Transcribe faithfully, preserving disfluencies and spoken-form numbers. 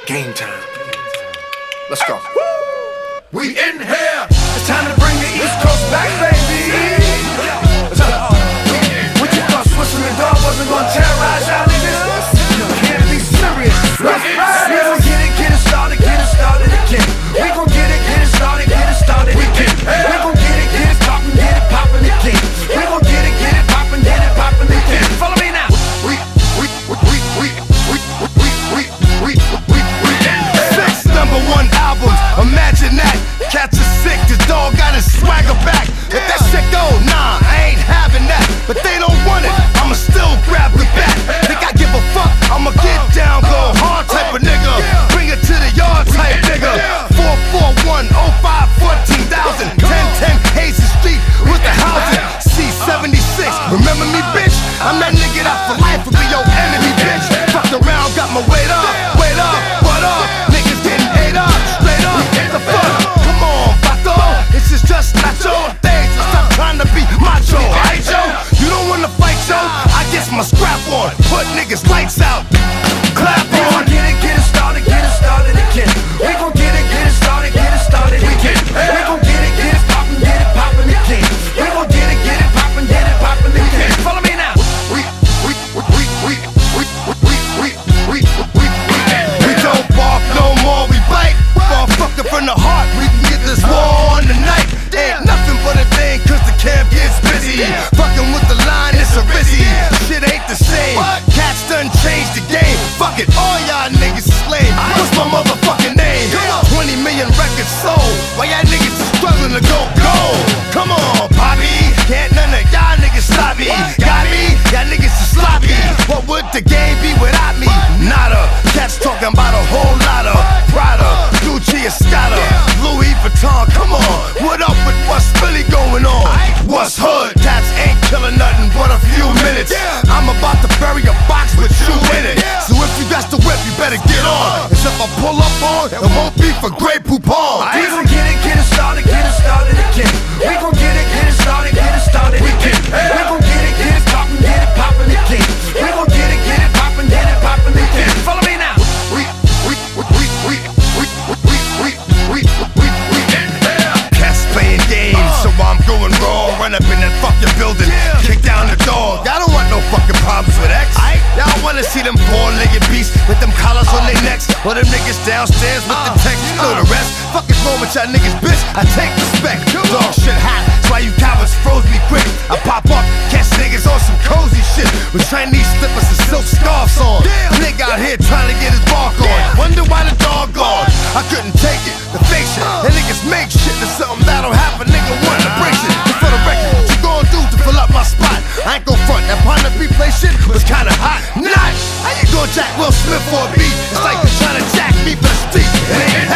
Game time. Let's go. We in here. It's time to bring the East Coast back, baby. What you thought Switzerland dog wasn't gonna terrorize y'all niggas? You can't be serious. Right, right. We gon' get it, get it started, get it started again. We gon' get it, get it started, get it started again. We gon' get it, get it poppin', get it poppin' again. We gon' get it, get it poppin', get it poppin' again. Follow me now. We, we, we, we, we, we, we, we, we, we, we in here. Six number one albums, imagine that. Cats are sick, this dog got his swagger back. If that shit go, nah, I ain't having that. But they don't want it, I'ma still grab the bat. Think I give a fuck, I'ma get down, go hard type of nigga. Bring it to the yard type nigga. four four one oh five fourteen thousand. ten ten Hazy Street with the housing. C seventy-six, remember me, bitch? I'm that nigga that for life will be your enemy, bitch. Fucked around, got my weight up, weight up, what up? Niggas getting ate up, straight up, what the fuck? Come on, Vato, this is just not your thing, so stop trying to be macho, aight, yo? You don't wanna fight, yo? I get my scrap on, put niggas lights out, clap We on. gon' get it, get it started, get it started again. We gon' get it, get it started, get it started again. We gon' get it, get it poppin', get it poppin' again. We gon' get it, get it poppin', get it poppin' again. Follow me now. We, we, we, we, we, we, we, we, we, we, we, We don't bark no more, we bite. Motherfucker from the heart, we can get this war on tonight. Ain't nothing but a thing, cause the camp gets busy. Fucking with the line, it's a busy. Shit ain't the same. Cats done changed the game. Fuck it, all y'all niggas is lame. What's my motherfucking name? twenty million records sold. Why y'all niggas is struggling to go gold? Come on, Poppy. Can't none of y'all niggas stop me. Got me? Y'all niggas is sloppy. What would the game be without me? Nada. Cats talking about a whole lot of Prada, Gucci, Escada, Louis Vuitton. Come on, what up with what's really going on? What's hood? Cats ain't killing nothing but a few minutes. I'm about to bury a box with you in it. So if you got the whip, you better get on. Cause if I pull up on, it won't be for Grey Poupon. We gon' get it, get it started, get it started again. We gon' get it, get it started, get it started again. We gon' get it, get it poppin', get it poppin' again. We gon' get it, get it poppin', get it poppin' again. Follow me now. We, we, we, we, we, we, we, we, we, we, we in here. Cats playing games, so I'm going raw. Run up in that fucking building, kick down the door. Y'all don't want no fucking problems with X. Y'all wanna see them four-legged beasts with them collars on their necks, or them niggas downstairs with the text. You know the rest. Fuck is wrong with y'all niggas, bitch? I take respect. Dog shit hot, that's why you cowards froze me quick. I pop up, catch niggas on some cozy shit with Chinese slippers and silk scarves on. Nigga out here trying to get his bark on. Wonder why the dog gone. I couldn't take it, the fake shit. And niggas make shit to something that'll have a nigga want to break shit. And for the record, what you gonna do to fill up my spot? I ain't gon' front, that Ponder replay shit was kinda hot. Not, how you gonna jack Will Smith for a beat? It's like you're trying to jack me for the street. It ain't